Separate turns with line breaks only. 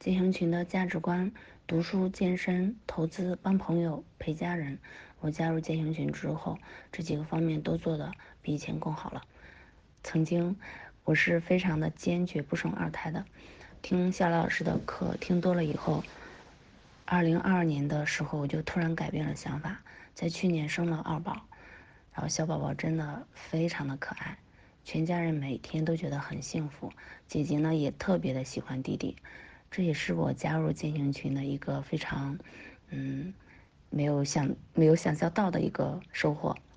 践行群的价值观：读书、健身、投资、帮朋友、陪家人。我加入践行群之后，这几个方面都做得比以前更好了。曾经我是非常的坚决不生二胎的，听夏老师的课听多了以后，2022年的时候我就突然改变了想法，在去年生了2宝，然后小宝宝真的非常的可爱，全家人每天都觉得很幸福。姐姐呢也特别的喜欢弟弟，这也是我加入践行群的一个非常没有想象到的一个收获。